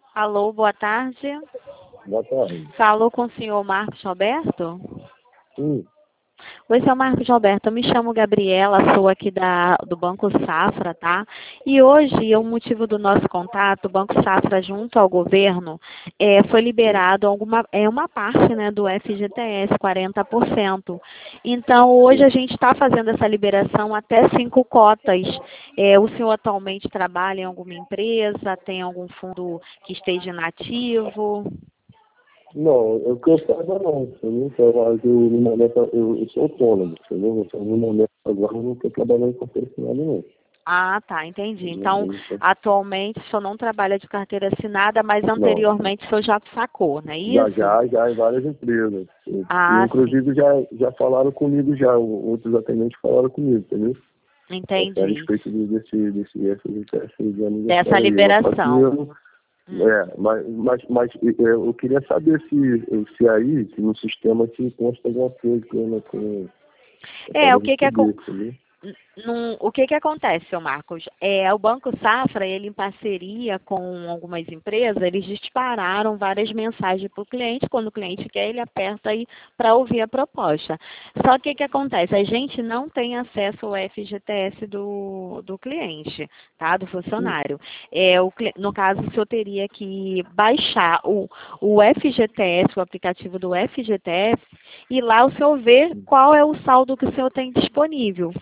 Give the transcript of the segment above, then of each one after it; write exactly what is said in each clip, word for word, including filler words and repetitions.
Alô, boa tarde. Boa tarde. Falou com o senhor Marcos Roberto? Sim. Oi, seu Marcos Roberto, eu me chamo Gabriela, sou aqui da, do Banco Safra, tá? E hoje, o motivo do nosso contato, o Banco Safra junto ao governo, é, foi liberado alguma, é uma parte, né, do F G T S, quarenta por cento. Então, hoje a gente está fazendo essa liberação até cinco cotas. É, o senhor atualmente trabalha em alguma empresa, tem algum fundo que esteja inativo? Não, eu que eu saiba não, entendeu? Mas eu, no momento, eu, eu sou autônomo, entendeu? Então, no momento agora eu não estou trabalhando com personal não. Ah, tá, entendi. Então, Entendeu? Então, atualmente o senhor não trabalha de carteira assinada, mas não. anteriormente o senhor já sacou, não é Já, isso? já, já em várias empresas. E, Ah, inclusive sim, já, já falaram comigo já, outros atendentes falaram comigo, entendeu? É, a entendi. respeito de- desse, desse F G T S de Dessa aniversário aí. Eu, só que liberação. eu, Hum. é, mas, mas, mas é, eu queria saber se, se aí, se no sistema se consta alguma coisa né, com É, para o que que, acon- receber, entendeu? N- num- o que que acontece, seu Marcos? É, o Banco Safra, ele em parceria com algumas empresas, eles dispararam várias mensagens para o cliente. Quando o cliente quer, ele aperta aí para ouvir a proposta. Só que o que acontece? A gente não tem acesso ao F G T S do, do cliente, tá? Do Sim, funcionário. É, o, cli- no caso, o senhor teria que baixar o, o F G T S, o aplicativo do F G T S, e lá o senhor vê sim, qual é o saldo que o senhor tem disponível.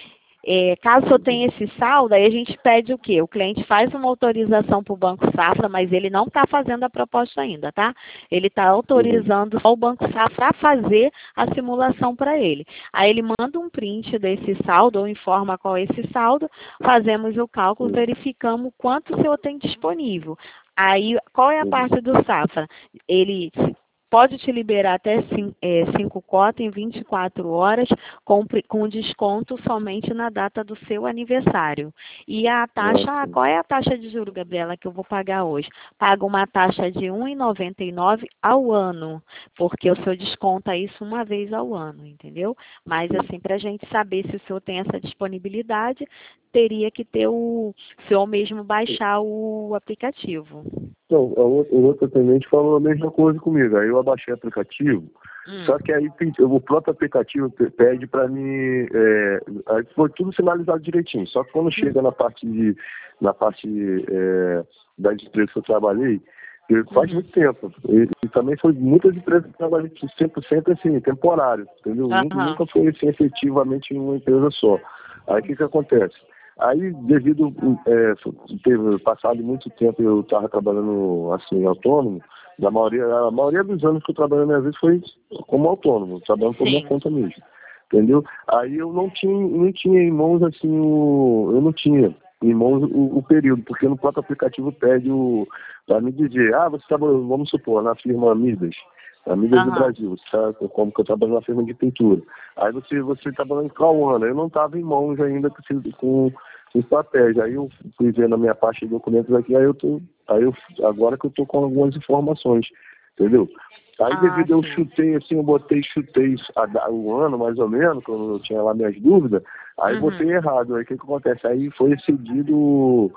É, caso eu tenha entendi. esse saldo, aí a gente pede o quê? O cliente faz uma autorização para o Banco Safra, mas ele não está fazendo a proposta ainda, tá? Ele está Uhum, autorizando só o Banco Safra a fazer a simulação para ele. Aí ele manda um print desse saldo ou informa qual é esse saldo, fazemos o cálculo, sim, verificamos quanto o senhor tem disponível. Aí, qual é a entendi. parte do Safra? Ele pode te liberar até cin- é, cinco cotas em vinte e quatro horas, com, pri- com desconto somente na data do seu aniversário. E a Ah, taxa, ah, sim. qual é a taxa de juro, Gabriela, que eu vou pagar hoje? Pago uma taxa de um vírgula noventa e nove ao ano, porque o senhor desconta isso uma vez ao ano, entendeu? Mas Sim. assim, para a gente saber se o senhor tem essa disponibilidade, teria que ter o, o senhor mesmo baixar o aplicativo. Então, a outra- o outro atendente falou a mesma coisa comigo. Aí eu abaixei o aplicativo, Hum. só que aí tem- o próprio aplicativo pe- pede para mim. É, aí foi tudo sinalizado direitinho. Só que quando chega na parte de, na parte é, das empresas que eu trabalhei, eu- faz Uhum. muito tempo. E, e também foi muitas empresas que eu trabalhei cem por cento assim, temporário, entendeu? Nu- Aham. Nunca foi assim, efetivamente em uma empresa só. Aí o que que acontece? Aí, devido é, ter passado muito tempo, eu estava trabalhando assim, autônomo, da maioria, a maioria dos anos que eu trabalhei na minha vida foi como autônomo, trabalhando por minha Sim. conta mesmo. Entendeu? Aí eu não tinha, não tinha em mãos assim, o, eu não tinha em mãos o, o período, porque no próprio aplicativo pede o para me dizer, ah, você trabalhou, vamos supor, na firma Midas, a Midas do Aham. Brasil, você tá, como que eu trabalho na firma de pintura. Aí você, você trabalhando em qual ano? Eu não estava em mãos ainda com, com os papéis. Aí eu fui vendo a minha parte de documentos aqui, aí eu tô, aí eu, agora que eu tô com algumas informações, entendeu? Aí Ah, devido eu sim. chutei assim, eu botei, chutei a da- o ano mais ou menos, quando eu tinha lá minhas dúvidas, aí Uhum. botei errado. Aí o que que acontece? Aí foi excedido o,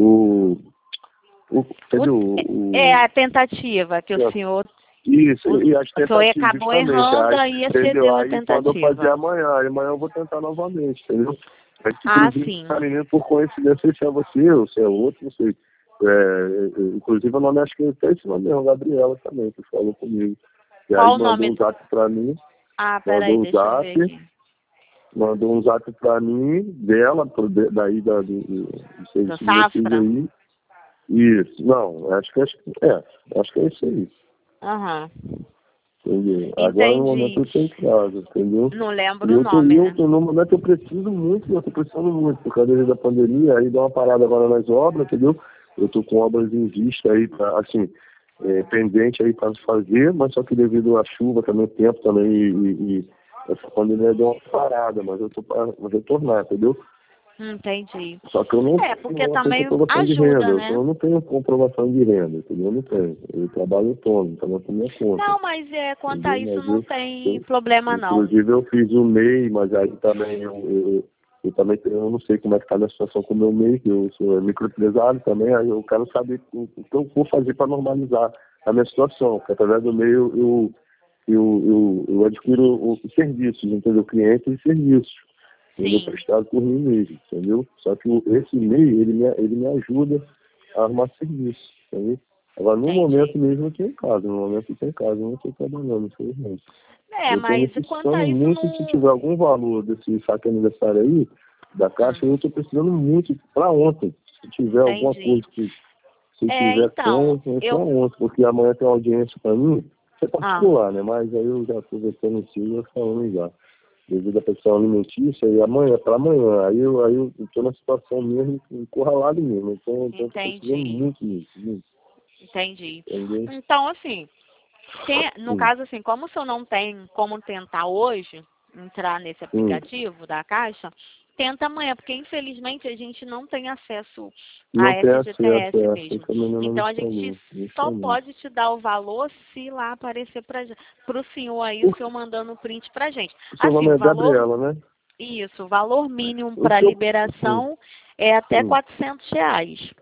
o, o O- entendeu? é O, a tentativa que o o, senhor, isso, o, e as o senhor tentativas, acabou justamente. errando, Aí, aí entendeu? excedeu a Aí quando eu fazer tentativa. amanhã, aí amanhã eu vou tentar novamente, entendeu? Mas, Ah, inclusive, sim. essa menina, por coincidência, não sei se é você ou se é outro, não sei. É, é, inclusive, o nome acho que é até esse nome mesmo, Gabriela também, que falou comigo. E aí Qual o mandou um nome? zap pra mim, Ah, peraí, mandou um deixa eu zap, ver aqui. mandou um zap pra mim, dela, pro, de- daí da, do, do, do Do serviço de vocês Safra? aí. Isso, não, acho que, acho que é, acho que é isso aí. Aham. Entendeu? Agora no momento Entendi. eu estou em casa, entendeu? Não E lembro o eu tô, e nome, eu né? tô, no momento eu preciso muito, eu tô precisando muito, por causa da pandemia, aí dá uma parada agora nas obras, entendeu? Eu tô com obras em vista aí, pra, assim, é, pendente aí para fazer, mas só que devido à chuva também, tempo também, e, e, e essa pandemia deu uma parada, mas eu tô para retornar, entendeu? Entendi. Só que eu não É, porque tenho, não tenho também comprovação de renda, ajuda, eu né? tô- eu não tenho comprovação de renda, entendeu? Eu não tenho. Eu trabalho autônomo, então por minha conta. Não, mas é, quanto a Entendeu? isso Mas não eu, tem eu- problema, não. inclusive eu fiz um M E I, mas aí também eu, eu, Eu também tenho- eu não sei como é que está a minha situação com o meu meio, que eu sou microempresário também, aí eu quero saber o, o que eu vou fazer para normalizar a minha situação, porque através do meio eu, eu, eu, eu adquiro os serviços, entendeu? Clientes e serviços, entendeu? Sim, Prestado por mim mesmo, entendeu? Só que o- esse meio, ele me, ele me ajuda a arrumar serviço, entendeu? Agora, no entendi. momento mesmo, eu estou em casa, no momento eu estou em casa, eu não estou trabalhando, infelizmente. É, Eu estou mas quanto a necessitando isso muito, se não. tiver algum valor desse saque aniversário aí, da Caixa, Hum, eu estou precisando muito para ontem. Se tiver alguma entendi. coisa que, se É, tiver então, como, é para eu. ontem, porque amanhã tem audiência para mim, isso é Ah, particular, né? Mas aí eu já estou versando em si, já falando já. Devido à questão alimentícia, e amanhã, para amanhã, aí eu aí eu estou na situação mesmo, encurralado mesmo, então então eu estou precisando entendi. muito disso, muito, Entendi. entendeu? Então, assim, tem- no Sim, caso, assim, como o senhor não tem como tentar hoje entrar nesse sim. aplicativo da Caixa, tenta amanhã, porque infelizmente a gente não tem acesso a Não tem F G T acesso, S é, foi o mesmo. que a menina me Então a gente falou, só justamente. pode te dar o valor se lá aparecer para o senhor aí, o senhor mandando o print pra gente. O seu Assim, nome o é valor, Gabriela, né? isso, o valor mínimo O para que eu... Sim, liberação é até sim. quatrocentos reais.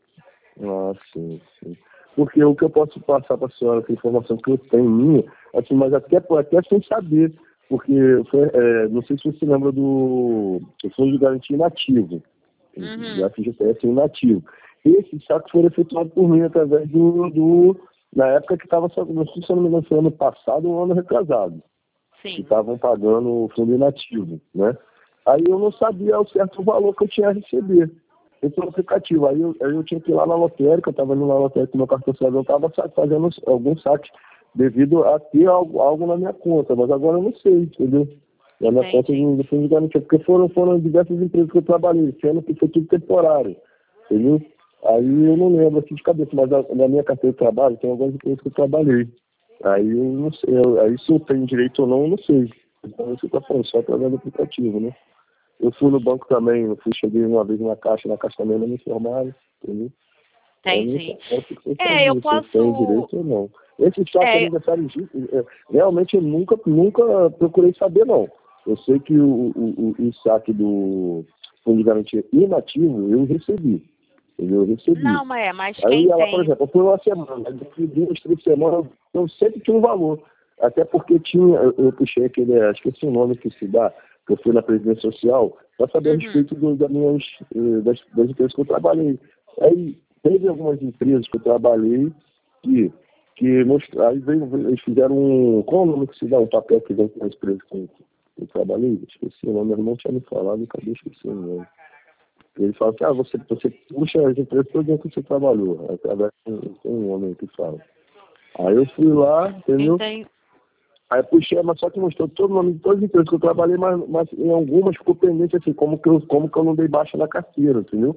Ah, sim, sim. Porque o que eu posso passar para a senhora, essa informação que eu tenho minha, assim, mas até, até sem saber, porque foi, é, não sei se você lembra do, do Fundo de Garantia Inativo, do Uhum, F G T S inativo. Esse saco foi efetuado por mim através do, do na época que estava, não sei se eu não me engano, foi ano passado ou ano retrasado, que sim, estavam pagando o fundo inativo, né? Aí eu não sabia ao certo o valor que eu tinha a receber. Esse é o aplicativo. Aí eu, aí eu tinha que ir lá na lotérica, eu estava indo na lotérica com meu cartão cidadão, eu estava fazendo alguns saques devido a ter algo, algo na minha conta, mas agora eu não sei, entendeu? Na minha conta entendi, do, do fundo de garantia, porque foram, foram diversas empresas que eu trabalhei, sendo que foi tudo temporário, entendeu? Aí eu não lembro assim de cabeça, mas na, na minha carteira de trabalho tem algumas empresas que eu trabalhei. Aí eu não sei, eu- aí se eu tenho direito ou não, eu não sei. Então você está falando só através do aplicativo, né? Eu fui no banco também, eu fui, cheguei uma vez na caixa, na caixa também não me informaram, entendeu? Aí não entendi. eu fico sem É, eu saber se eu tenho posso. direito ou não. Esse saque É, aniversário, é, realmente eu nunca, nunca procurei saber, não. Eu sei que o, o, o, o saque do Fundo de Garantia inativo eu recebi, entendeu? Eu recebi. não, mas é, mas Aí quem ela, por tem. exemplo, foi uma semana, aí depois de duas, três semanas, eu sempre tinha um valor. Até porque tinha, eu, eu puxei aquele, acho que esse é o nome que se dá, que eu fui na presidência social, para saber a Uhum, respeito do, das minhas, eh, das, das empresas que eu trabalhei. Aí teve algumas empresas que eu trabalhei que, que mostraram, aí veio, veio- eles fizeram um, qual é o nome que se dá, um papel que vem com as empresas que eu, que eu trabalhei? Esqueci o nome, meu irmão tinha me falado e acabei esquecendo o nome. Ele fala que ah, você, você puxa as empresas todas que você trabalhou. Através de um tem um homem que fala. Aí eu fui lá, entendeu? entendi, Aí puxei, mas só que mostrou todo o nome de todas as empresas que eu trabalhei, mas, mas em algumas ficou pendente assim, como que, eu, como que eu não dei baixa na carteira, entendeu?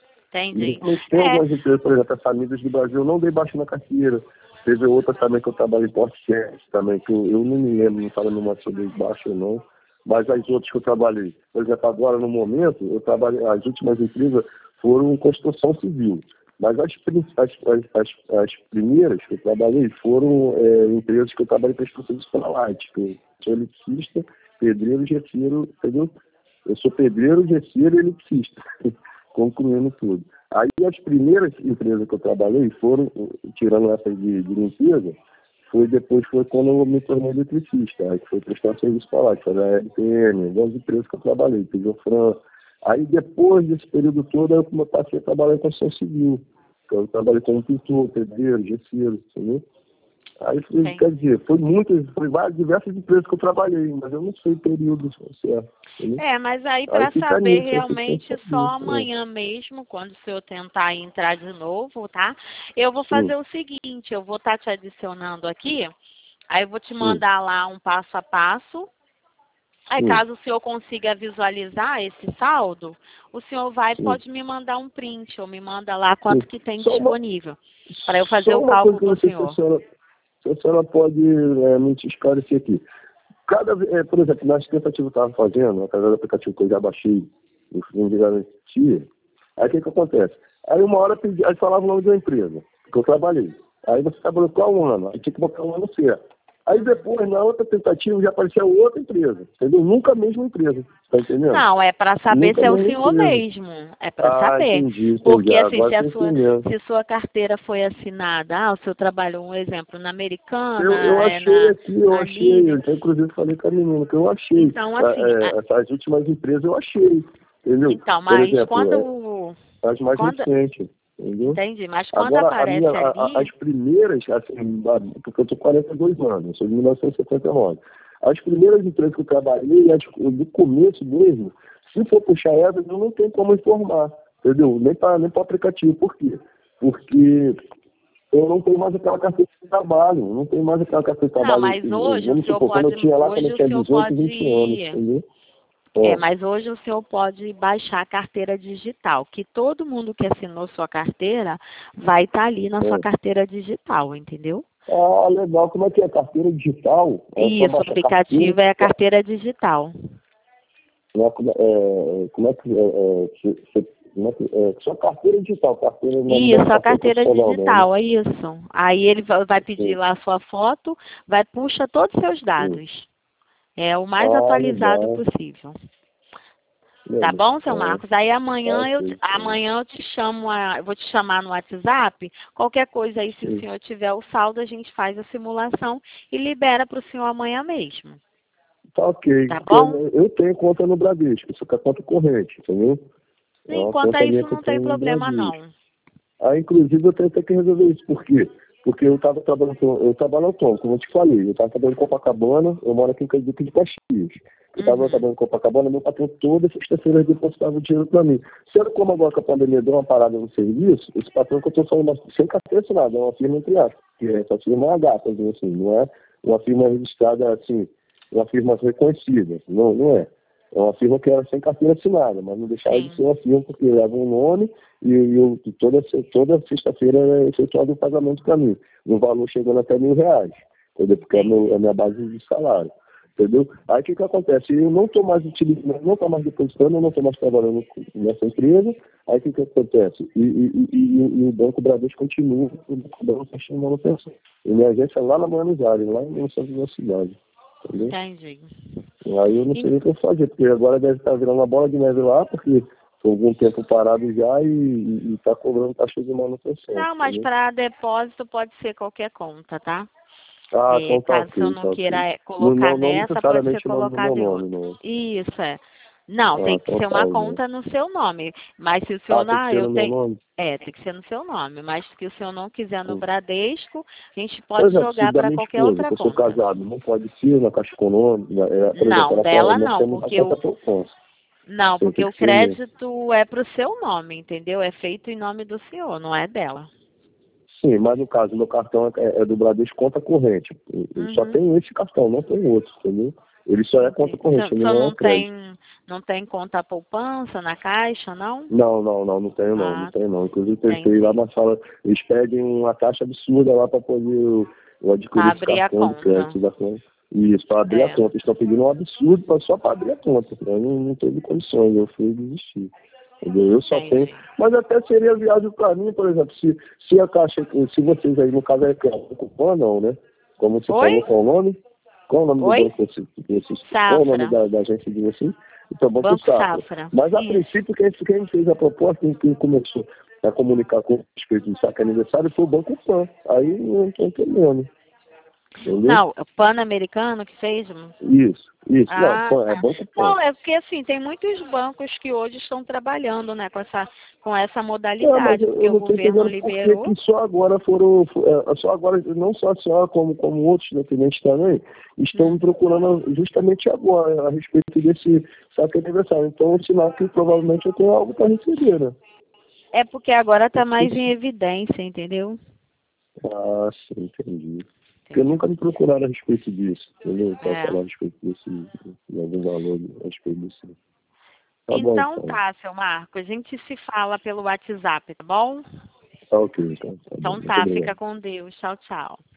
E entendi. realmente tem É, algumas empresas, por exemplo, a Famílias do Brasil, eu não dei baixa na carteira. Teve outra também que eu trabalhei em Portchat também, que eu, eu não me lembro, não estava numa se eu dei baixa ou não. Mas as outras que eu trabalhei, por exemplo, agora no momento, eu trabalhei, as últimas empresas foram em construção civil. Mas as, prin- as, as, as, as primeiras que eu trabalhei foram é, empresas que eu trabalhei para as de Light, que eu sou eletricista, pedreiro, gesseiro, entendeu? Eu sou pedreiro, gesseiro e eletricista, concluindo tudo. Aí as primeiras empresas que eu trabalhei foram, tirando essas de, de limpeza, foi depois foi quando eu me tornei eletricista, aí que foi prestar serviço para lá, que foi a L P M, algumas empresas que eu trabalhei, Peugeot. Aí depois desse período todo, aí eu passei a trabalhar em construção civil. Então, eu trabalhei como pintor, pedreiro, gesseiro, entendeu? Aí foi, tem. quer dizer, foi muitas, foi várias, diversas empresas que eu trabalhei, mas eu não sei o período certo, entendeu? É, mas aí Aí para fica saber nisso, eu fico sem realmente saber. só É. amanhã mesmo, quando o senhor tentar entrar de novo, tá? Eu vou Sim, fazer o seguinte, eu vou estar te adicionando aqui, aí eu vou te sim, mandar lá um passo a passo. Aí sim, caso o senhor consiga visualizar esse saldo, o senhor vai e sim, pode me mandar um print, ou me manda lá sim. quanto que tem Só uma, disponível, para eu fazer só o uma coisa cálculo que eu para não o sei se a senhor. senhora, se a senhora pode é, me esclarecer aqui. Cada, ve- é, por exemplo, nas tentativas que eu estava fazendo, através do aplicativo que eu já baixei, o fundo de garantia, aí o que, que acontece? Aí uma hora pedi, aí falava o nome da empresa, que eu trabalhei. Aí você trabalhou qual ano? Aí tinha que botar o ano certo. Aí depois, na outra tentativa, já apareceu outra empresa, entendeu? Nunca a mesma empresa, tá entendendo? Não, é para saber Nunca se a é o mesma senhor empresa. mesmo. É para Ah, saber. entendi, entendi. Porque Ah, assim, agora se a tô sua, entendendo. se sua carteira foi assinada, ah, o senhor trabalhou, um exemplo, na Eu, eu Americana, é achei na, aqui, eu na achei, eu Liberty. até, inclusive falei com a menina que eu achei. Então, Ah, assim, a- é, essas últimas empresas eu achei, entendeu? então, Por mas exemplo, é, quando, as mais quando, recentes, entendeu? entendi, mas quando Agora, a minha, aparece a- a- ali, as primeiras, assim, a- porque eu tô com quarenta e dois anos, eu sou de mil novecentos e setenta e nove. As primeiras empresas que eu trabalhei, as, do começo mesmo, se for puxar essas, eu não tenho como informar, entendeu? Nem para nem para aplicativo. Por quê? Porque eu não tenho mais aquela carteira de trabalho, eu não tenho mais aquela carteira de não, trabalho, mas assim, hoje o vamos senhor supor, quando pode, eu tinha lá, quando hoje eu o tinha senhor dezoito, pode vinte anos, entendeu? É, Ó, mas hoje o senhor pode baixar a carteira digital, que todo mundo que assinou sua carteira vai estar ali na sua é. carteira digital, entendeu? Ah, legal, como é que é? Carteira digital? É só Isso, o baixar carteira aplicativo é a digital. carteira digital. Não é, como é, é, como é que é, é, se- se- como é, que, é, só carteira digital, carteira não não é Isso, a carteira carteira profissional, não, né? digital, é isso. Aí ele va- vai pedir Sim, lá a sua foto, vai puxa todos os seus sim. dados. É o mais Ah, atualizado legal. possível. Tá Lembra? bom, seu Ah, Marcos? Aí ah, amanhã eu, te- sim, sim. amanhã eu te chamo, a, eu vou te chamar no WhatsApp. Qualquer coisa aí, se o Sim. senhor tiver o saldo, a gente faz a simulação e libera para o senhor amanhã mesmo. Tá ok, Tá porque bom? eu tenho conta no Bradesco, isso que é conta corrente, entendeu? É uma Enquanto conta é minha isso, que eu não tem tenho no problema, Bradesco. não. Aí, inclusive, eu tenho até que resolver isso. Por quê? Porque eu estava trabalhando, eu trabalho autônomo, como eu te falei. Eu estava trabalhando em Copacabana, eu moro aqui em Cajuca de Caxias. Eu estava Uhum. trabalhando em Copacabana, meu patrão toda sexta-feira depositava o dinheiro para mim. Sendo como agora que a pandemia deu uma parada no serviço, esse patrão que eu estou falando, sem carteira assinada, é uma firma entre aspas, que é essa firma é uma gata, assim, não é uma firma registrada, assim, uma firma reconhecida, não, não é. É uma firma que era sem carteira assinada, mas não deixava de Sim, ser uma firma porque leva um nome e, e eu, toda, toda sexta-feira é efetuado um pagamento para mim, no valor chegando até mil reais, entendeu? Porque é, meu, entendi. é a minha base de salário, entendeu? Aí o que, que acontece? Eu não estou mais utilizando, não estou mais depositando, eu não estou mais trabalhando nessa empresa, aí o que, que acontece? E, e, e, e, e o Banco Bradesco continua cobrando taxa de manutenção. E minha agência é lá na Buenos Aires, lá no centro da cidade, entendeu? Entendi. Aí eu não sei En- nem o que eu fazer, porque agora deve estar virando uma bola de neve lá, porque foi algum tempo parado já e está cobrando taxa de manutenção, Não, mas entendeu? para depósito pode ser qualquer conta, tá? Ah, É, então tá caso eu ok, não tá ok. queira é, Não, colocar não, não nessa, pode ser necessariamente o nome do meu colocado em nome, outra. não. Isso, é. Não, Ah, tem que então ser tá, uma irmão. conta no seu nome. Mas se o senhor Ah, tem não, que ah, ser eu no meu tenho. nome? É, tem que ser no seu nome. Mas se o senhor não quiser no Hum. Bradesco, a gente Por pode exemplo, se jogar da para minha qualquer esposa, outra que eu sou conta. casado, não pode ser na Caixa Econômica, é, por exemplo, Não, ela pode, dela nós não, temos a porque conta o. poupança. Não, Sim, porque tem o que ser mesmo. crédito é para o seu nome, entendeu? É feito em nome do senhor, não é dela. Sim, mas no caso, meu cartão é, é do Bradesco conta corrente. Eu eu só Uhum. tenho esse cartão, não tenho outro, entendeu? Ele só é conta Entendi. O senhor, corrente, o ele senhor não é não crédito. tem, não tem conta poupança na caixa, não? Não, não, não, não tenho não, não Ah, tenho não. Inclusive tentei ir lá, entendi. mas fala, eles pedem uma taxa absurda lá para poder eu, eu adquirir Para esse abrir a cartão de conta. crédito da conta. Isso, para abrir a É. conta. Eles estão pedindo um absurdo pra, só para abrir a conta. Eu não, não teve condições, eu fui desistir. Entendeu? Eu só tenho. Entendi. Mas até seria viável para mim, por exemplo, se, se a caixa, se vocês aí, no caso é que é cupom, não, né? Como você falou, Oi? qual o nome? Qual o nome do Oi? banco que vocês, qual o nome Safra. da, da agência de vocês? Então, Banco Banco Safra. Safra. Mas a Isso. princípio, quem, quem fez a proposta, quem, quem começou a comunicar com o respeito do saque aniversário foi o Banco Pan. Aí eu não estou entendendo. Entendeu? Não, o Pan-Americano que fez? Isso, isso. Não, Ah, Pan, é tá. Banco Pan. Não, é porque assim, tem muitos bancos que hoje estão trabalhando, né, com essa, com essa É, mas modalidade, eu, porque eu o não estou governo entendendo por que, liberou. que só agora foram, fo- é, só agora, não só a senhora, como, como outros dependentes também, estão Hum. me procurando justamente agora a respeito desse saque aniversário. Então, é um sinal que provavelmente eu tenho algo para receber, né? É porque agora está Porque mais se- em evidência, entendeu? Ah, sim, entendi. Porque Entendeu? nunca me procuraram a respeito disso, entendeu? Para É. falar a respeito desse, de algum valor a respeito disso. Tá bom, Então então. tá, seu Marco, a gente se fala pelo WhatsApp, tá bom? Tá ok, então. Tá bom. Então Muito tá, fica obrigado. com Deus. Tchau, tchau.